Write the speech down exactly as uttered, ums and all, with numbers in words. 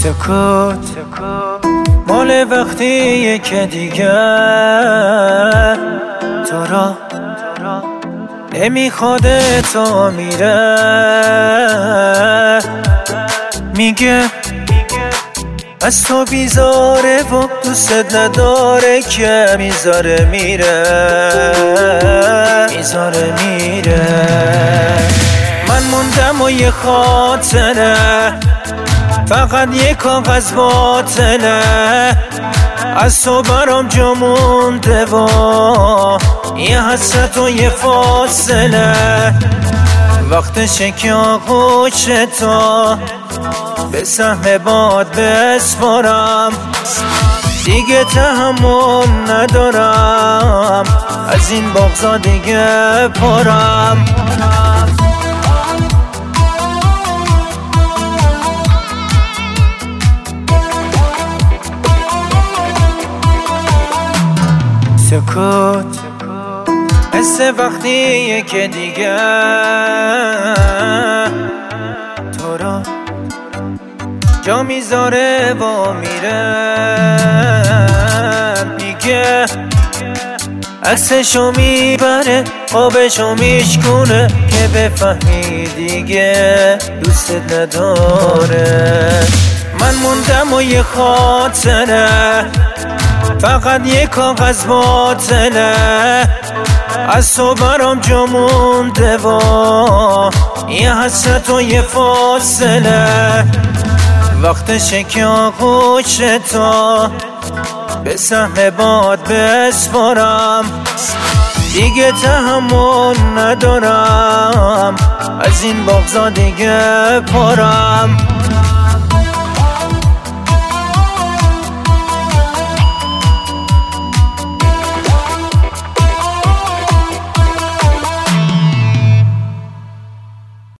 سکوت مال وقتیه که دیگه تو را نمیخواد تا میره. میگه از تو بیزاره و دوست نداره که میذاره میره میذاره میره. من موندم و یه خاطره، فقط یه کاغذ باطله، از تو برام جا مونده و یه حسرت و یه فاصله. وقتشه که آغوش تو به سهم باد بسپارم، دیگه تحمل ندارم، از این بغضا دیگه پرم. سکوت حس وقتیه که دیگه تو را جا میذاره و میره. میگه عکسشو میبره خوابشو میشکونه که بفهمی دیگه دوست نداره. من موندم و یه خاطره، فقط یه کاغذ باطله، از تو برام جا مونده و یه حسرت و یه فاصله. وقتشه که آغوش تو به سهم باد بسپارم، دیگه تحمل ندارم، از این بغضا دیگه پرم.